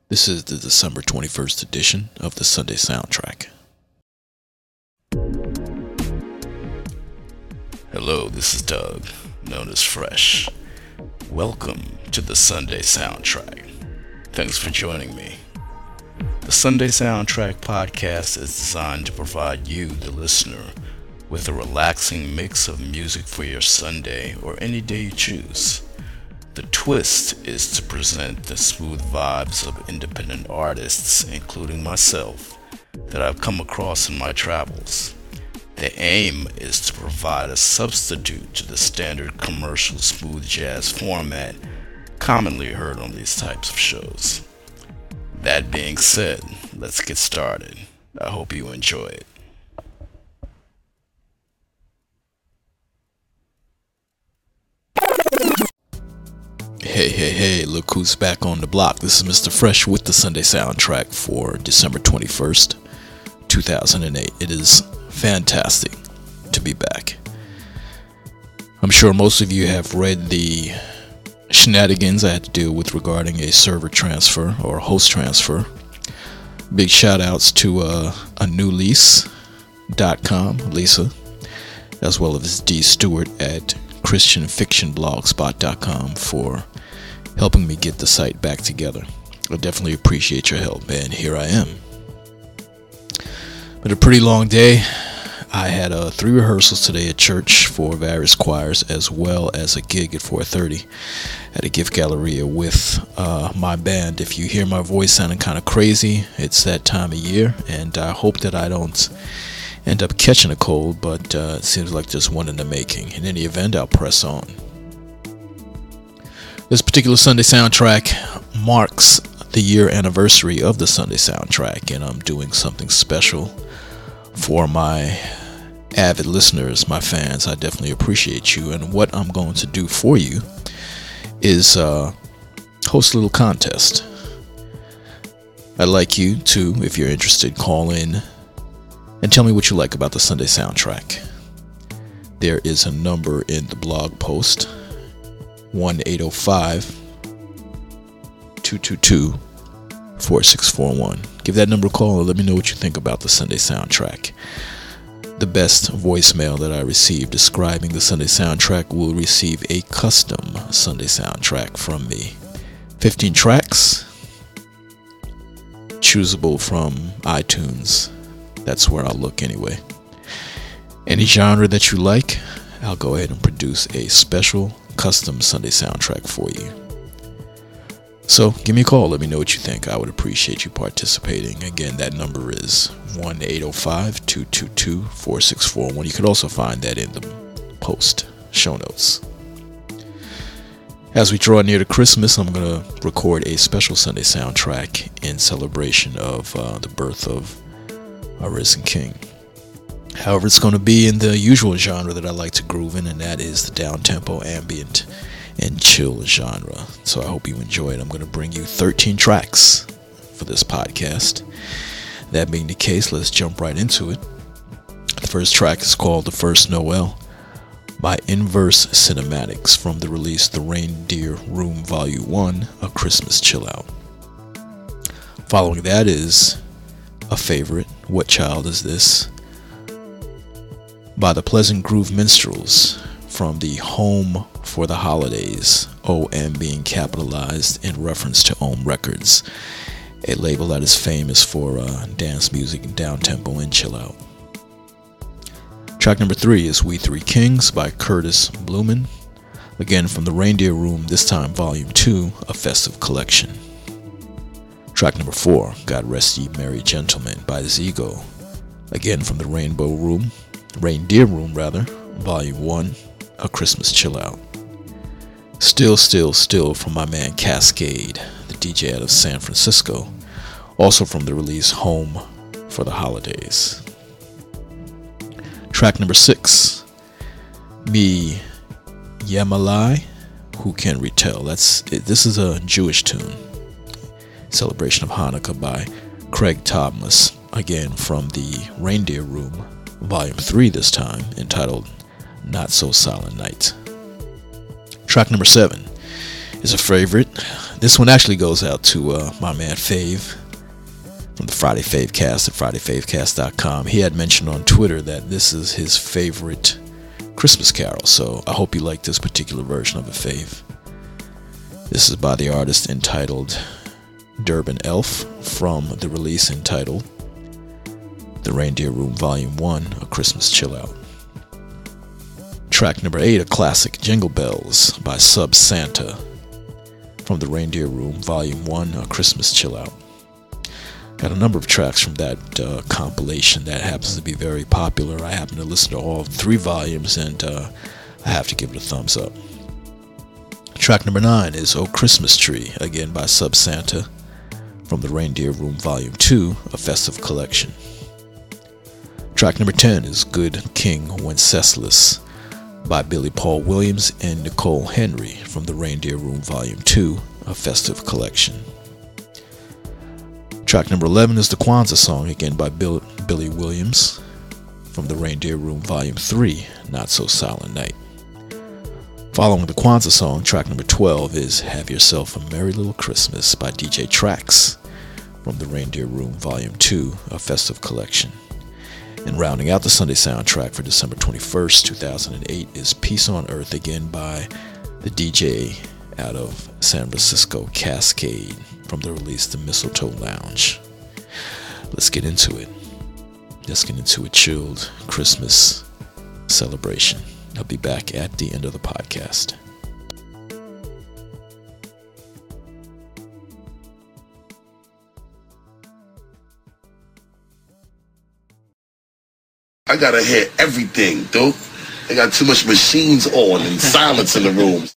This is the December 21st edition of the Sunday Soundtrack. Hello, this is Doug, known as Fresh. Welcome to the Sunday Soundtrack. Thanks for joining me. The Sunday Soundtrack podcast is designed to provide you, the listener, with a relaxing mix of music for your Sunday or any day you choose. The twist is to present the smooth vibes of independent artists, including myself, that I've come across in my travels. The aim is to provide a substitute to the standard commercial smooth jazz format commonly heard on these types of shows. That being said, let's get started. I hope you enjoy it. Hey, look who's back on the block. This is Mr. Fresh with the Sunday Soundtrack for December 21st, 2008. It is fantastic to be back. I'm sure most of you have read the shenanigans I had to deal with regarding a server transfer or host transfer. Big shout outs to anewlease.com, Lisa, as well as D. Stewart at christianfictionblogspot.com for helping me get the site back together. I definitely appreciate your help, and here I am. But a pretty long day. I had 3 rehearsals today at church for various choirs, as well as a gig at 4:30 at a gift galleria with my band. If you hear my voice sounding kind of crazy, it's that time of year, and I hope that I don't end up catching a cold, but it seems like there's one in the making. In any event, I'll press on. This particular Sunday Soundtrack marks the year anniversary of the Sunday Soundtrack, and I'm doing something special for my avid listeners, my fans. I definitely appreciate you, and what I'm going to do for you is host a little contest. I'd like you to, if you're interested, call in and tell me what you like about the Sunday Soundtrack. There is a number in the blog post, 1-805-222-4641. Give that number a call and let me know what you think about the Sunday Soundtrack. The best voicemail that I receive describing the Sunday Soundtrack will receive a custom Sunday Soundtrack from me. 15 tracks, choosable from iTunes. That's where I'll look anyway. Any genre that you like, I'll go ahead and produce a special custom Sunday Soundtrack for you. So give me a call. Let me know what you think. I would appreciate you participating. Again, that number is 1-805-222-4641. You could also find that in the post show notes. As we draw near to Christmas, I'm going to record a special Sunday Soundtrack in celebration of the birth of our risen King. However, it's going to be in the usual genre that I like to groove in, and that is the down-tempo, ambient, and chill genre. So I hope you enjoy it. I'm going to bring you 13 tracks for this podcast. That being the case, let's jump right into it. The first track is called The First Noel by Inverse Cinematics from the release The Reindeer Room Volume 1, A Christmas Chill Out. Following that is a favorite, What Child Is This? By the Pleasant Groove Minstrels from the Home for the Holidays, OM being capitalized in reference to Ohm Records, a label that is famous for dance music and down-tempo and chill out. Track number 3 is We Three Kings by Curtis Blumen, again from the Reindeer Room, this time Volume 2, A Festive Collection. Track number 4, God Rest Ye Merry Gentlemen by Zigo, again from the Reindeer Room, Volume 1, A Christmas Chill Out. Still from my man Cascade, the DJ out of San Francisco, also from the release Home for the Holidays. Track number 6, Me Yamalai, Who Can Retell? This is a Jewish tune. Celebration of Hanukkah by Craig Thomas, again from the Reindeer Room, Volume 3 this time, entitled Not So Silent Night. Track number 7 is a favorite. This one actually goes out to my man Fave from the Friday Favecast at FridayFavecast.com. He had mentioned on Twitter that this is his favorite Christmas carol, so I hope you like this particular version of it, Fave. This is by the artist entitled Durban Elf from the release entitled The Reindeer Room Volume 1, A Christmas Chill Out. Track number 8, a classic, Jingle Bells by Sub Santa from the Reindeer Room Volume 1, A Christmas Chill Out. Got a number of tracks from that compilation that happens to be very popular. I happen to listen to all 3 volumes, and I have to give it a thumbs up. Track number 9 is Oh Christmas Tree, again by Sub Santa from the Reindeer Room Volume 2, A Festive Collection. Track number 10 is Good King Wenceslas by Billy Paul Williams and Nicole Henry from the Reindeer Room Volume 2, A Festive Collection. Track number 11 is the Kwanzaa Song, again by Billy Williams from the Reindeer Room Volume 3, Not So Silent Night. Following the Kwanzaa Song, track number 12 is Have Yourself a Merry Little Christmas by DJ Trax from the Reindeer Room Volume 2, A Festive Collection. And rounding out the Sunday soundtrack for December 21st, 2008 is Peace on Earth, again by the DJ out of San Francisco, Cascade, from the release The Mistletoe Lounge. Let's get into it. Let's get into a chilled Christmas celebration. I'll be back at the end of the podcast. I gotta hear everything, dude. They got too much machines on and silence in the rooms.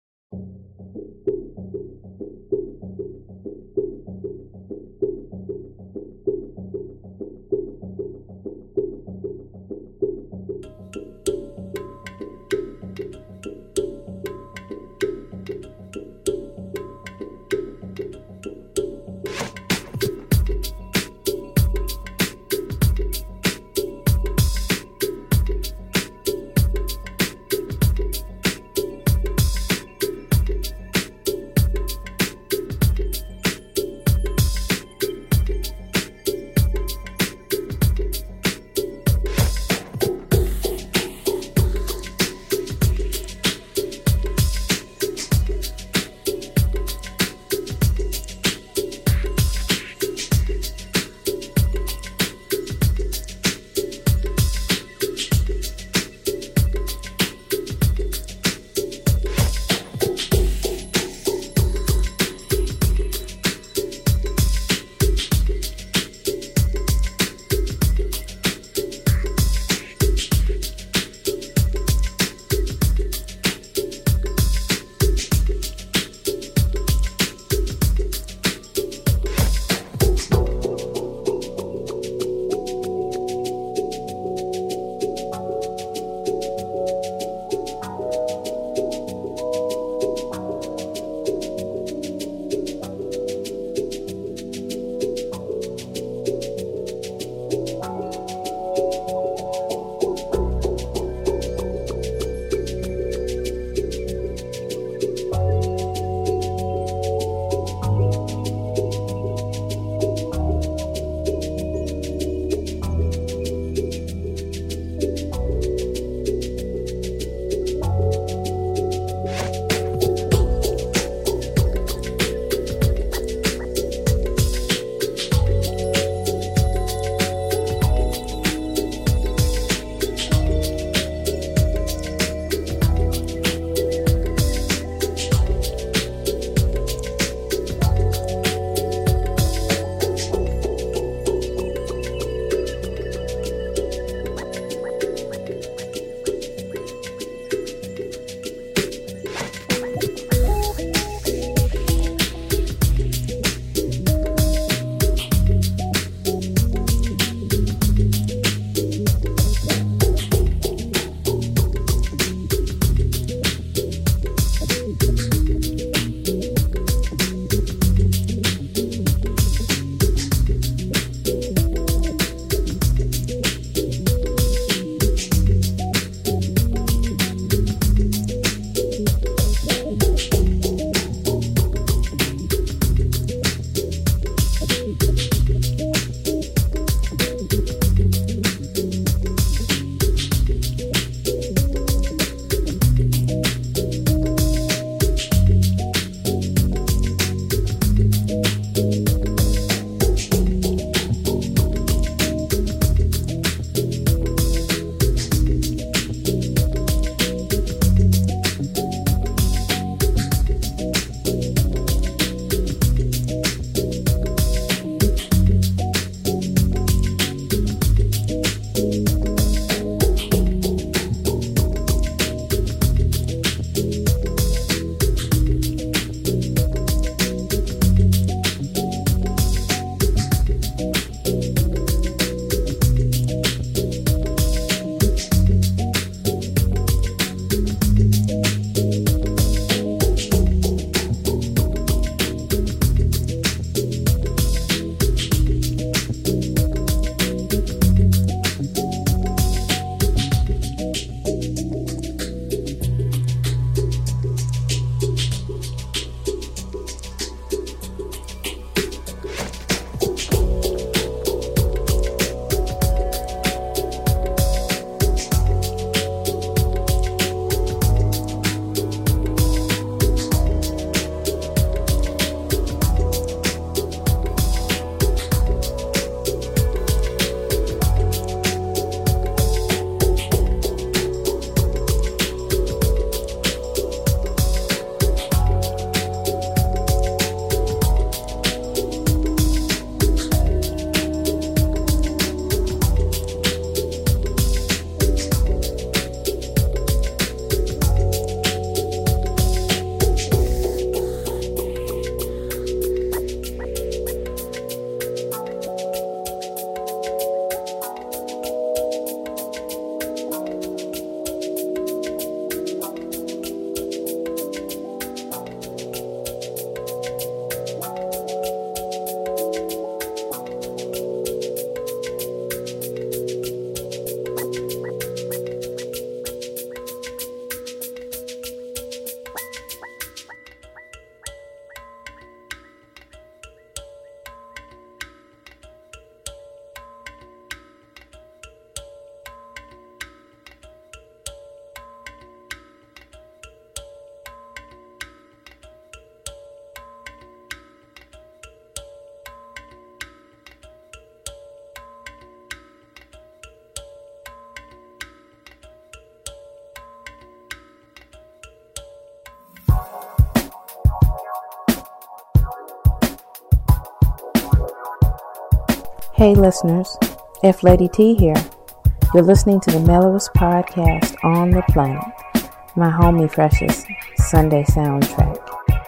Hey listeners, F Lady T here. You're listening to the mellowest podcast on the planet, my homie Fresh's Sunday soundtrack.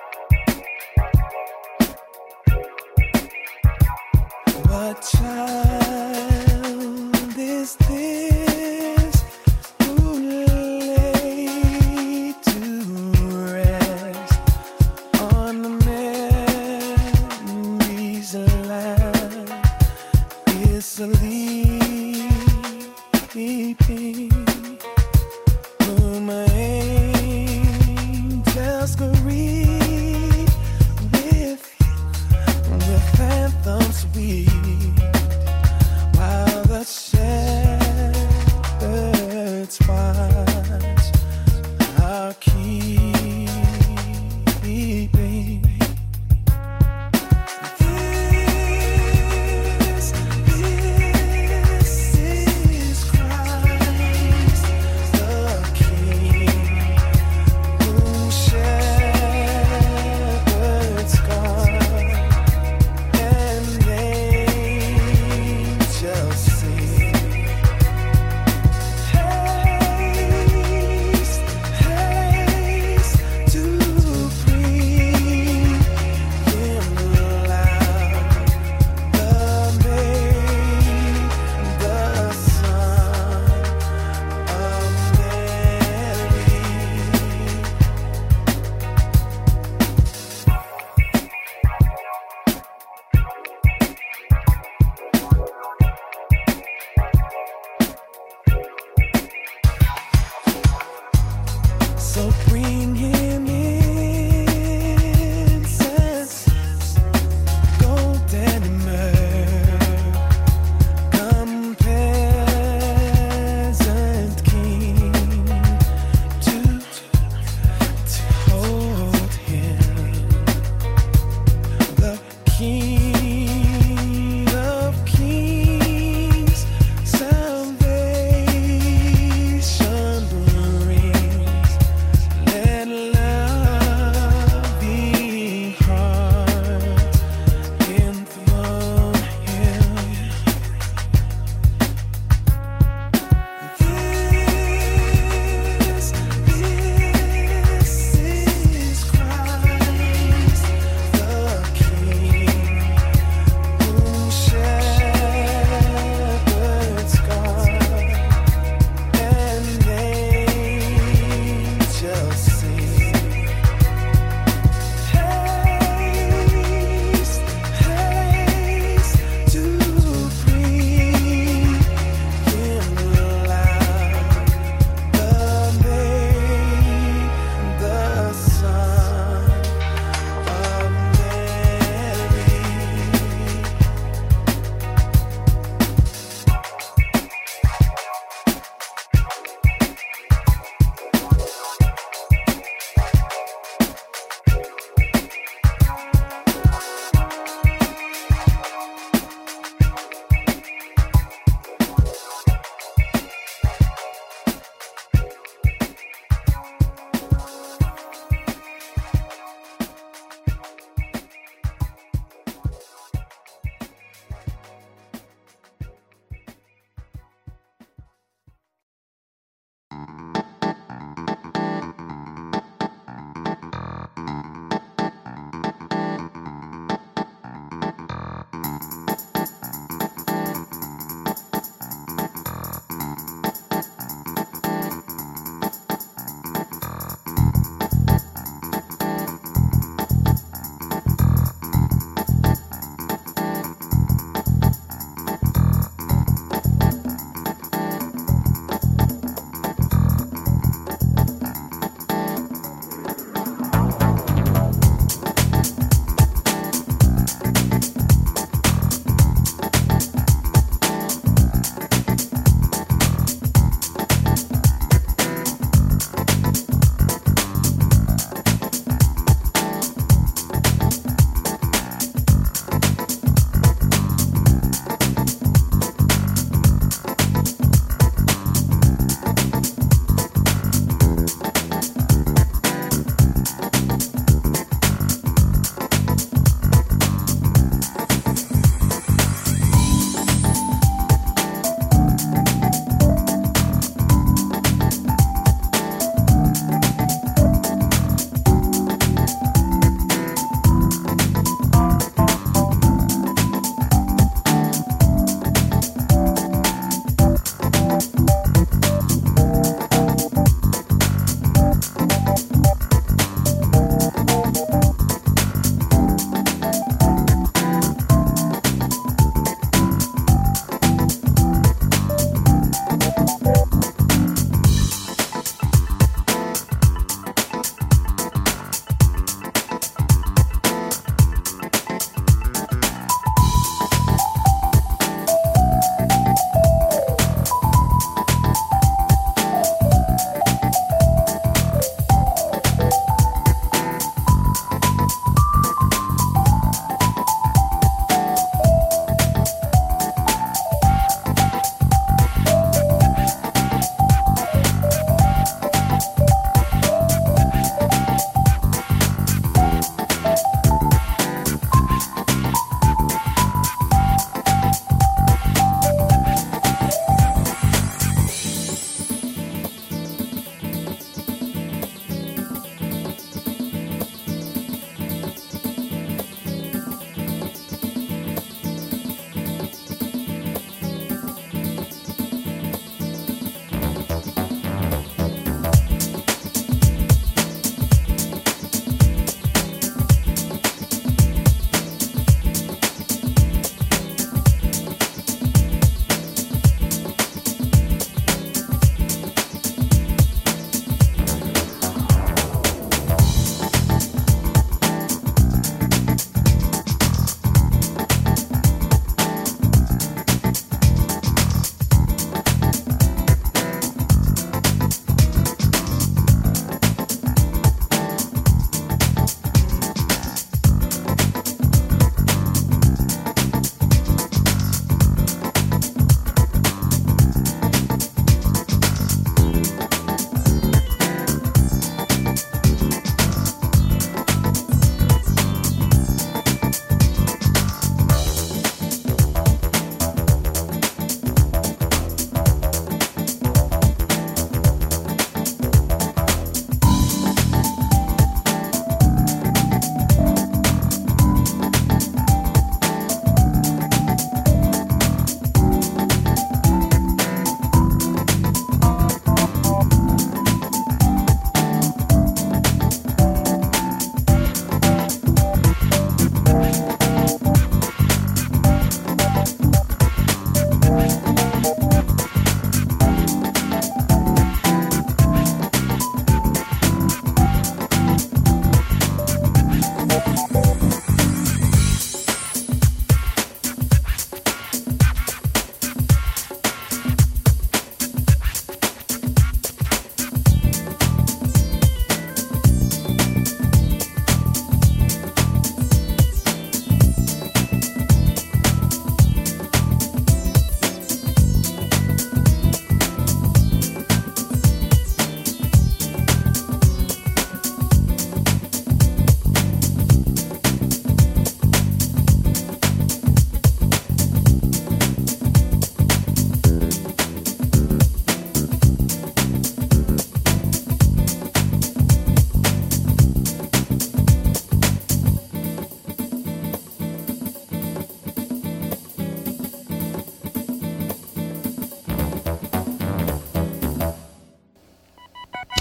What child is this who lay to rest on the memories land is sleeping, whom angels greet with anthems sweet, while the shepherds watch our keeping. This is Christ the King, whom shepherds guard and angels sing. Haste, haste to bring Him loud, the maid, the Son of Mary. So bring Him incense, gold and myrrh. Come, peasant king, to hold Him, the King of kings. Salvation brings. Let loving hearts enthrone Him. This is Christ the King,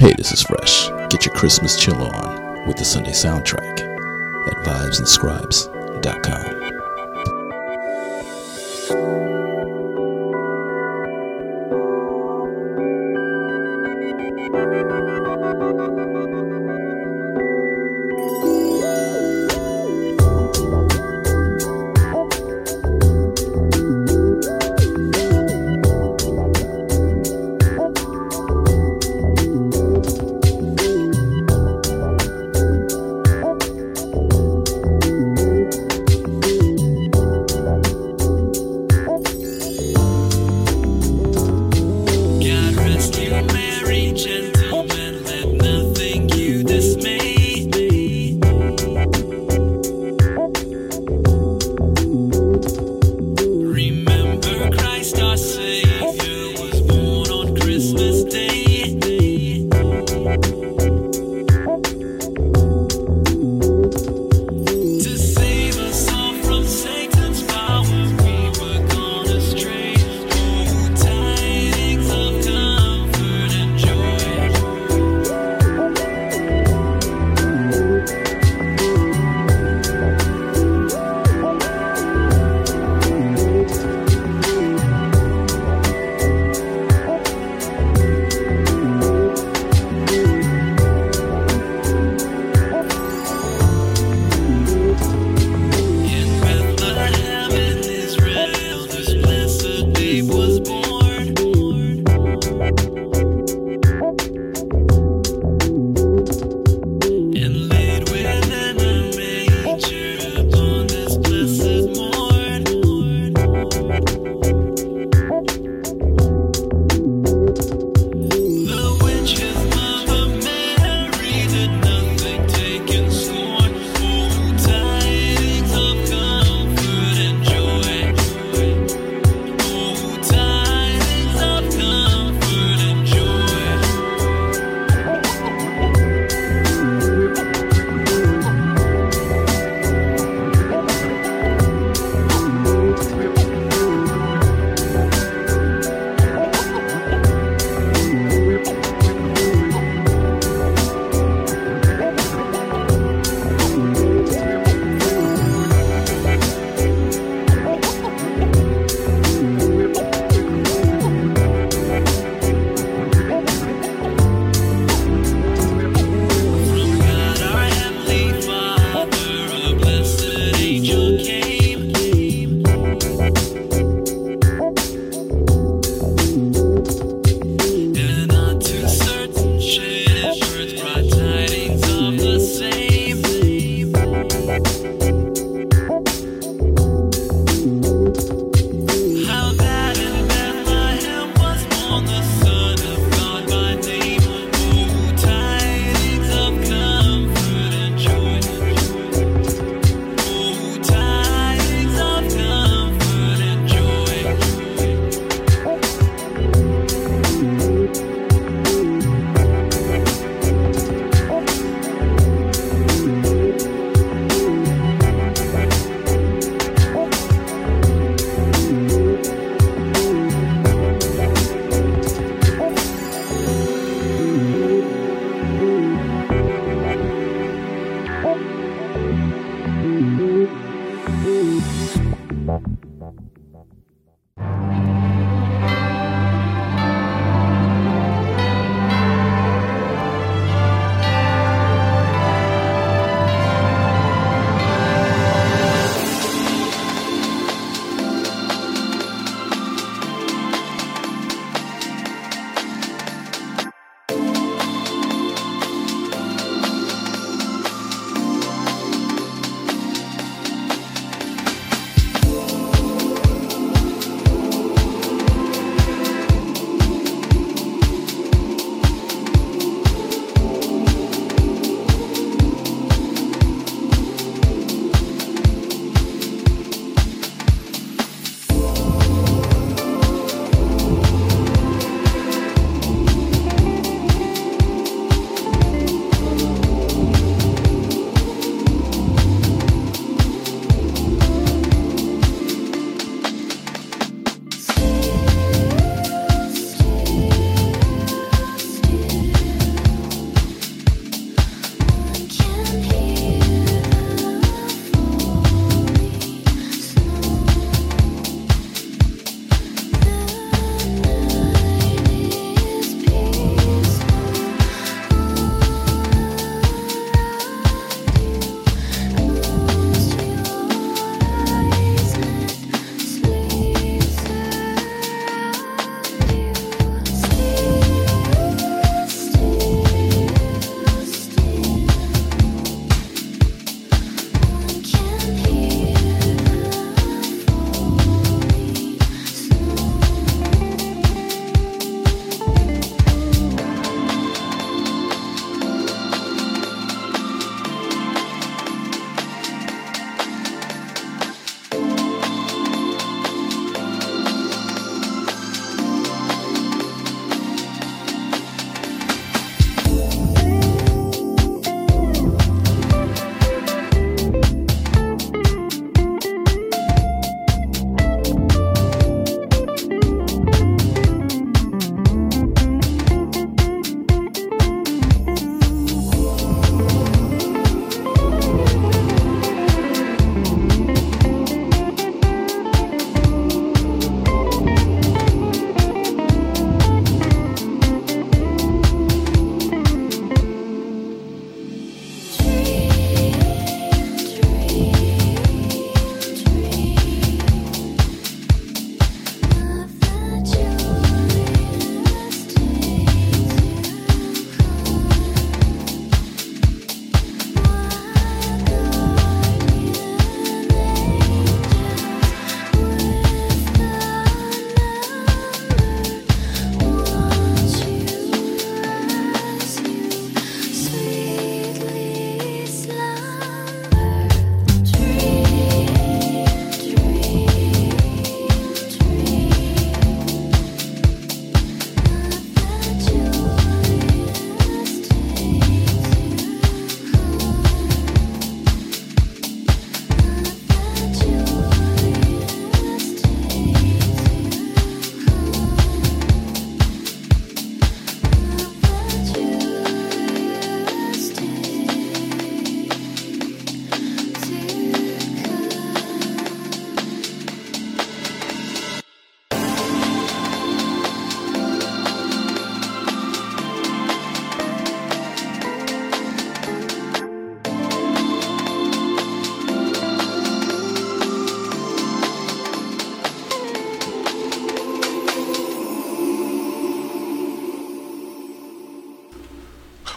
Hey, this is Fresh. Get your Christmas chill on with the Sunday soundtrack at vibesandscribes.com.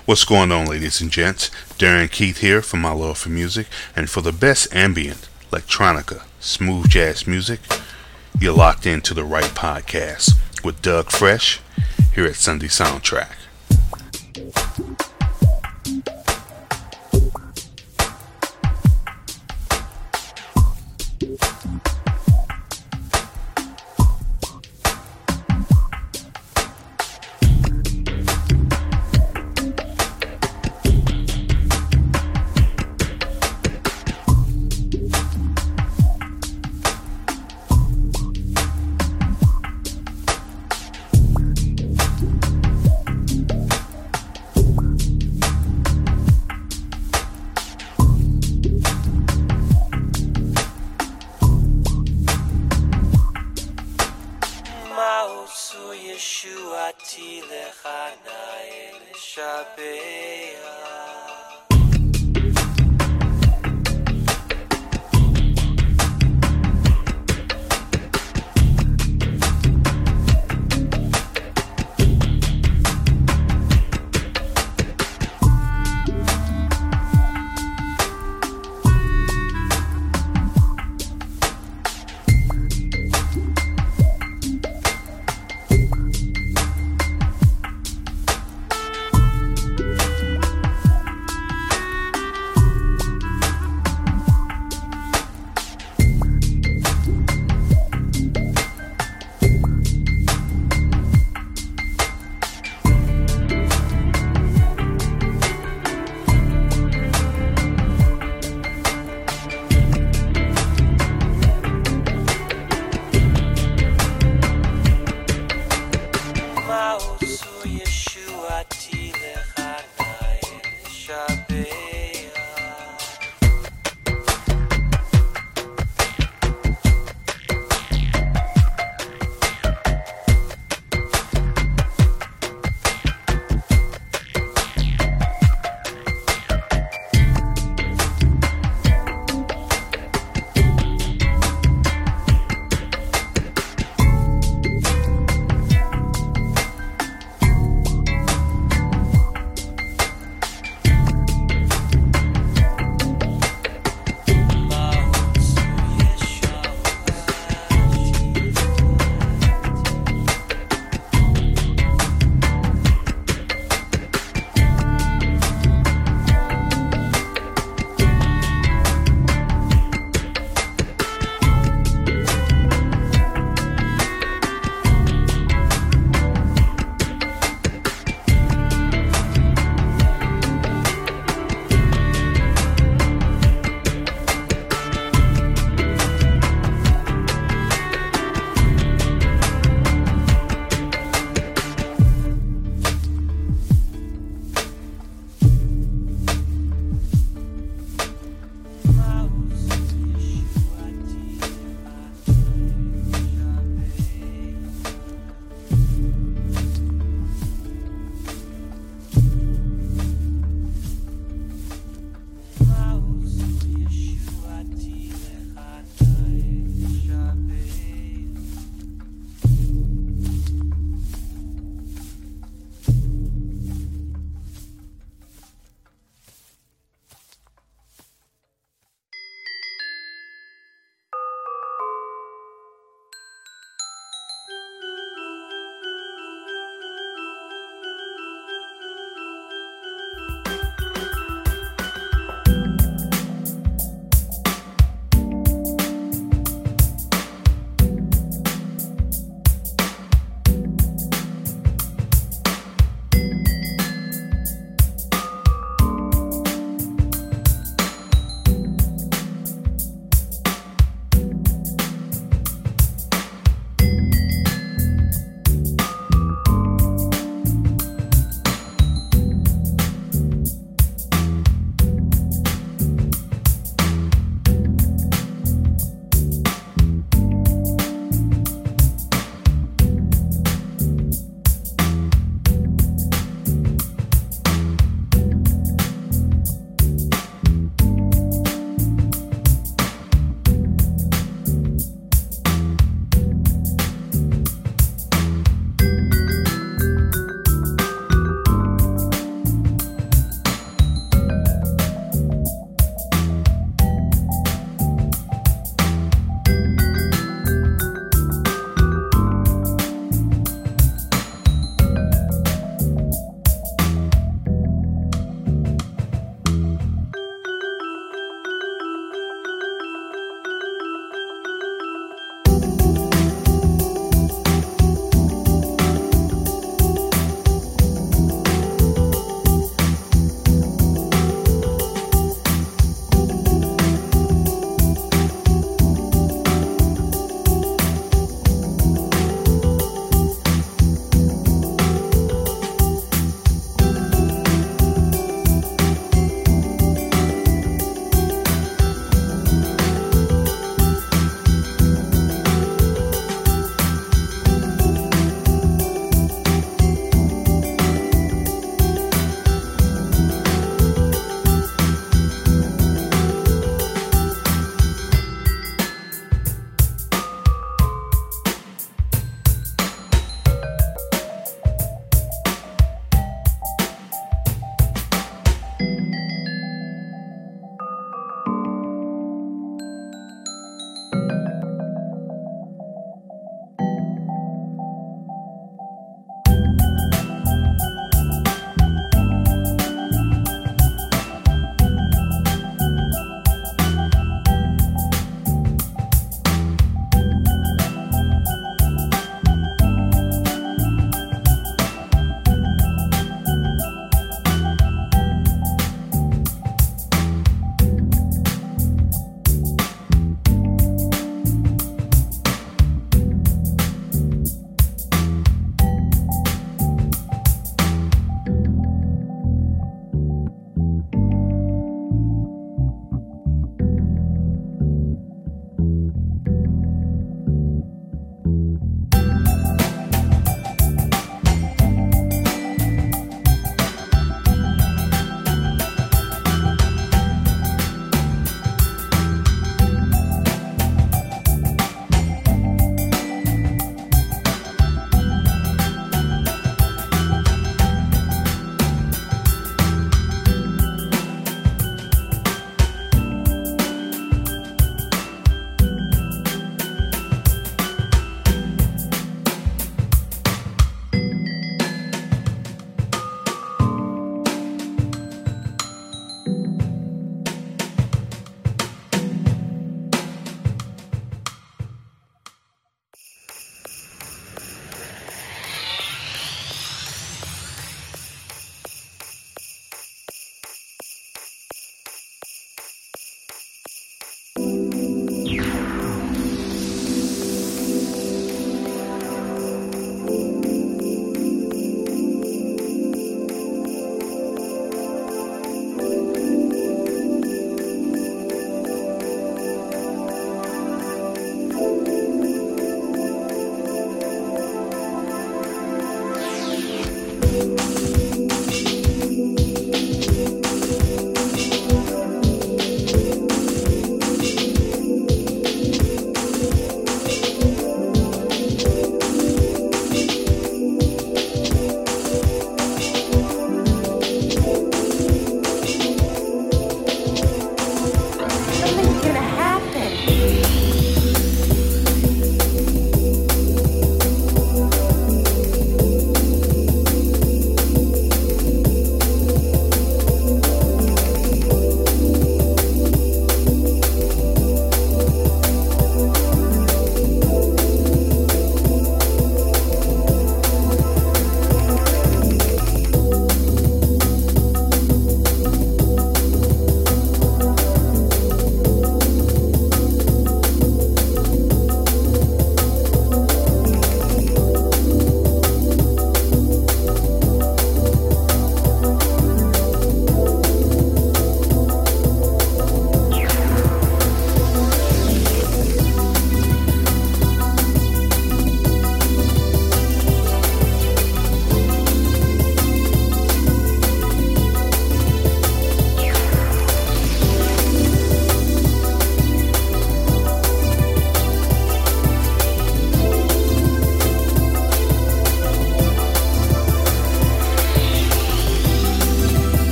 What's going on, ladies and gents? Darren Keith here from My Love for Music, and for the best ambient, electronica, smooth jazz music, you're locked into the right podcast with Doug Fresh here at Sunday Soundtrack.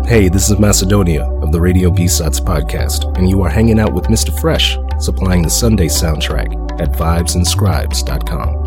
Hey, this is Macedonia of the Radio B-Sides podcast, and you are hanging out with Mr. Fresh, supplying the Sunday soundtrack at vibesandscribes.com.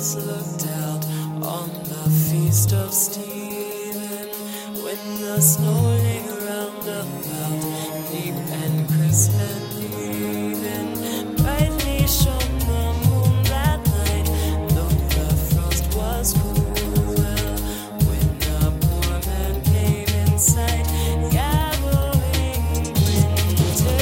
eyes looked out on the feast of Stephen, when the snow lay round about, deep and crisp and even, brightly shone the moon that night, though the frost was cruel, when the poor man came in sight, gathering winter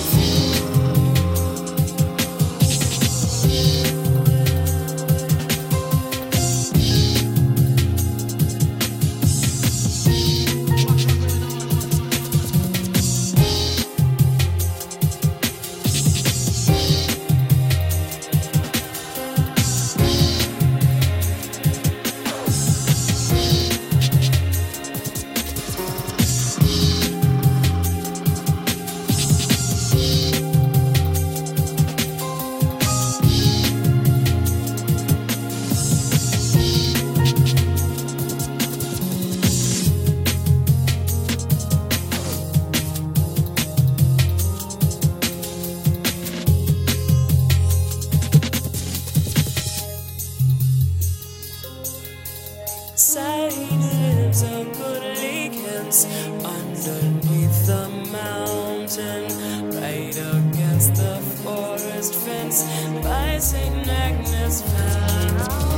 lives a goodly Kents underneath the mountain, right against the forest fence by St. Agnes Fountain.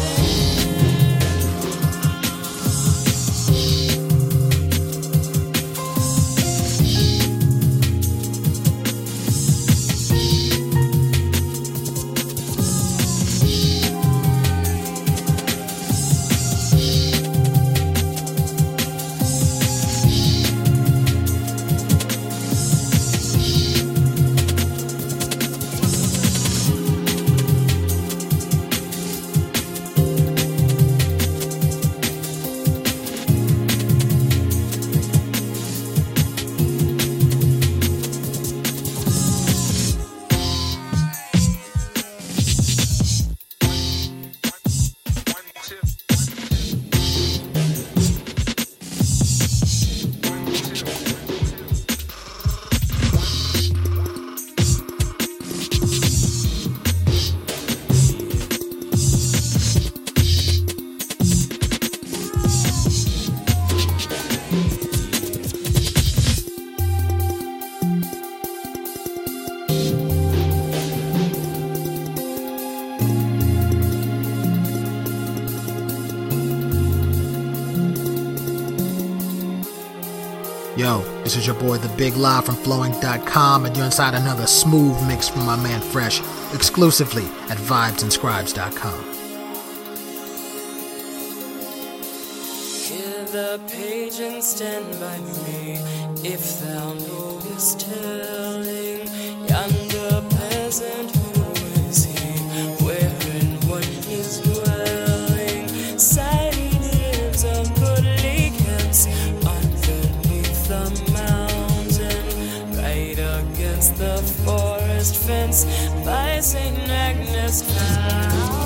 Yo, this is your boy The Big Live from Flowing.com, and you're inside another smooth mix from my man Fresh, exclusively at VibesandScribes.com. Hear the page and stand by me, if thou knowest telling, yonder peasant, who is he, where and what is dwelling, sighting lives of goodly Kents, underneath the mountain, right against the forest fence, by St. Agnes Fountain.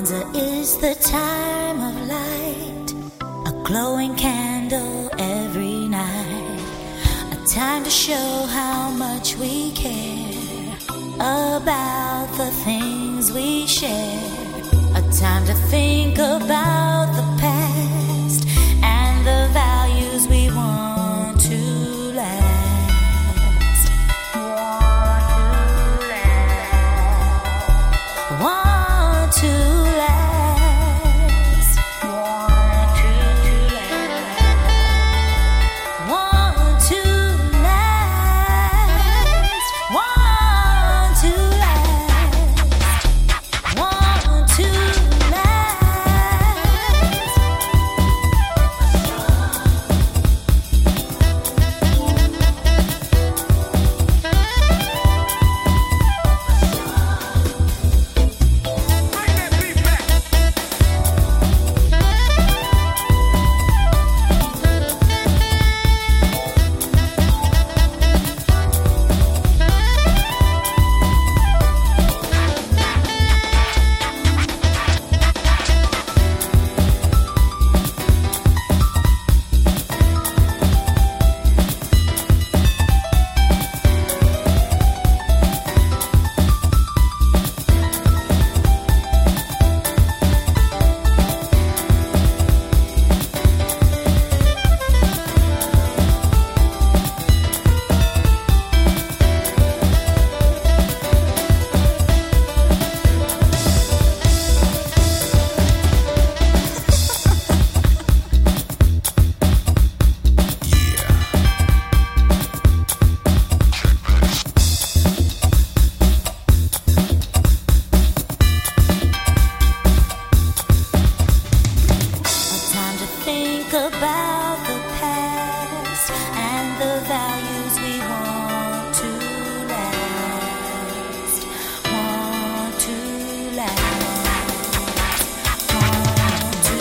Kwanzaa is the time of light, a glowing candle every night, a time to show how much we care about the things we share, a time to think about the past and the values we want to last. Want to last. Want to last. Want to last. Want to last. Want to about the past and the values we want to last. Want to last. Want to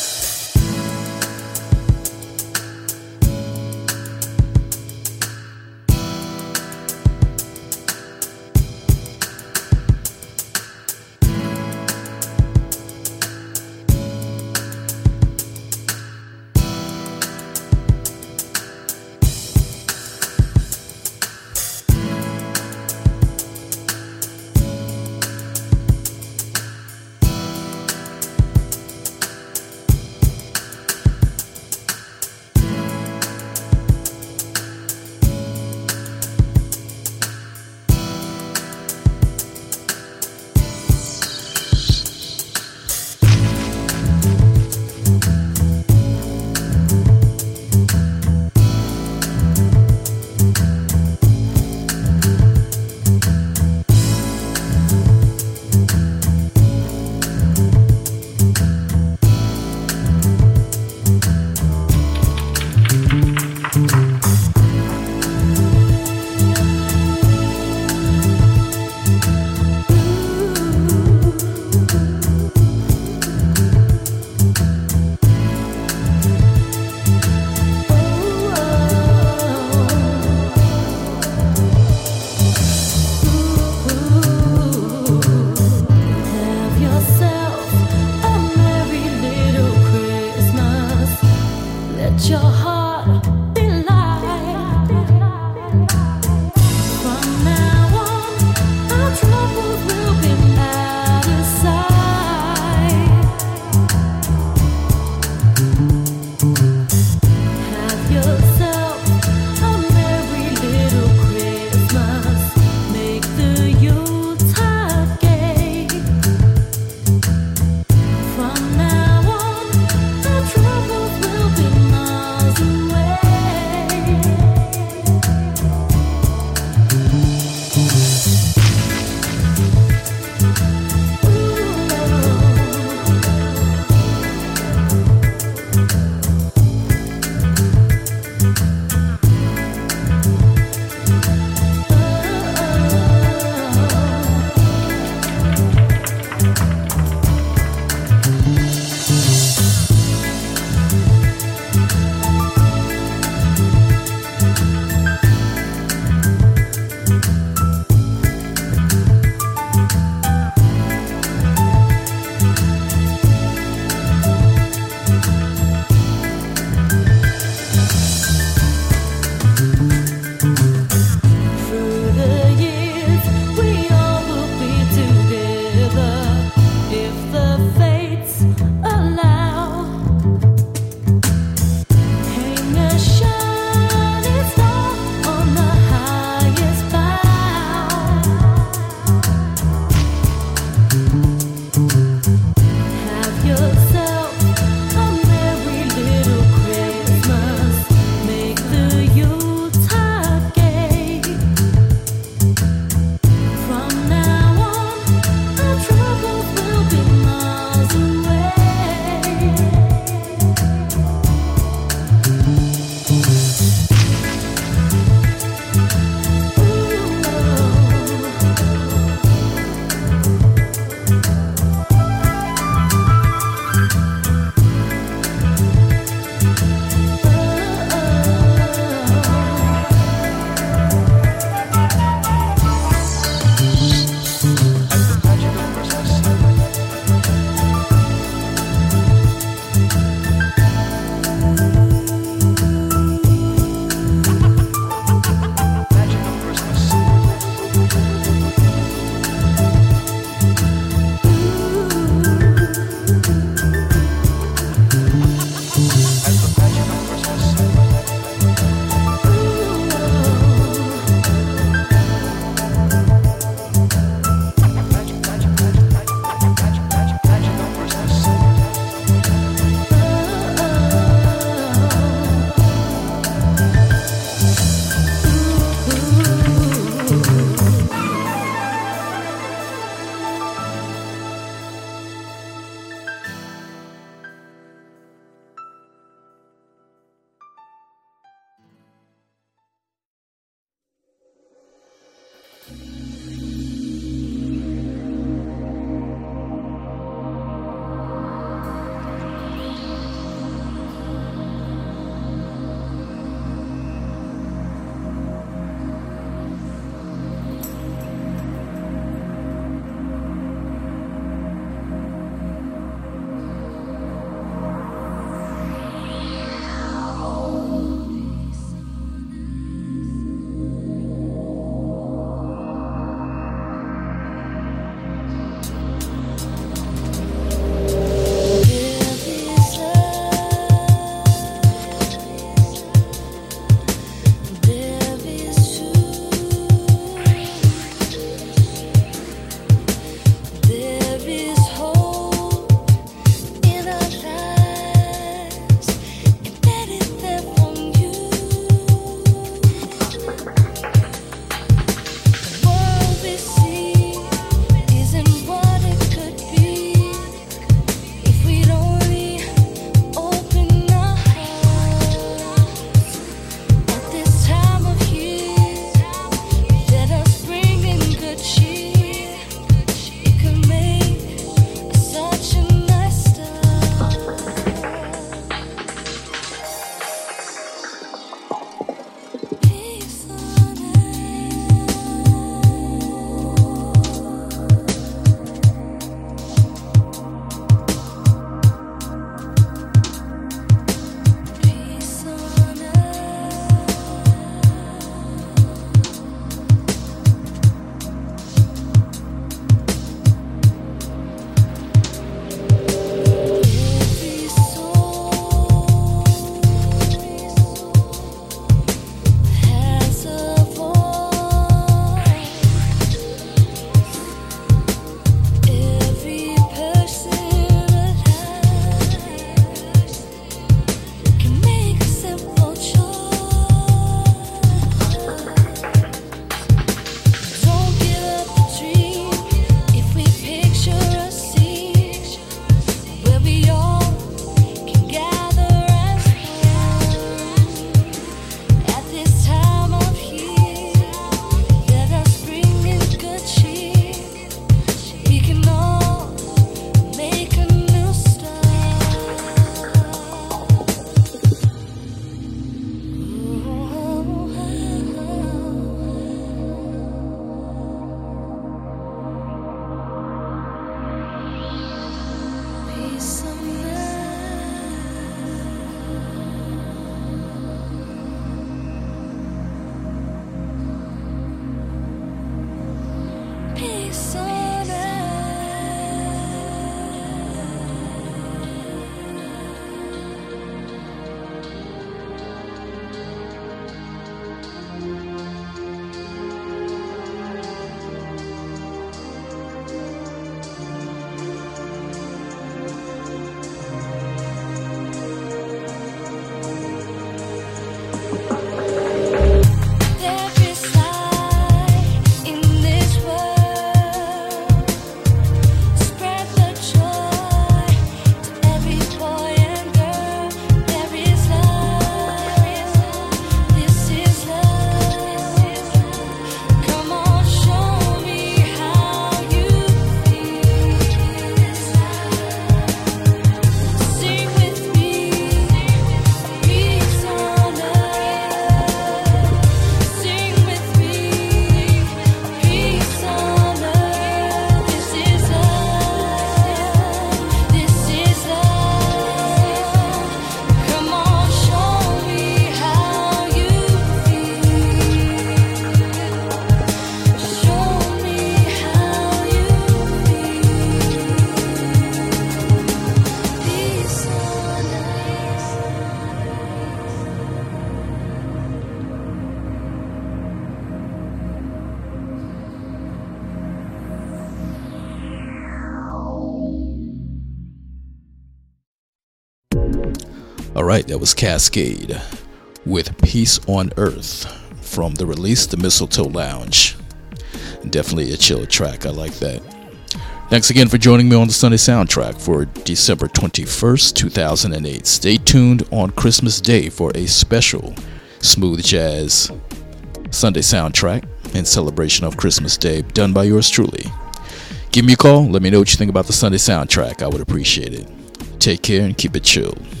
Alright, that was Cascade with Peace on Earth from the release The Mistletoe Lounge. Definitely a chill track, I like that. Thanks again for joining me on the Sunday Soundtrack for December 21st, 2008. Stay tuned on Christmas Day for a special smooth jazz Sunday Soundtrack in celebration of Christmas Day, done by yours truly. Give me a call, let me know what you think about the Sunday Soundtrack, I would appreciate it. Take care and keep it chill.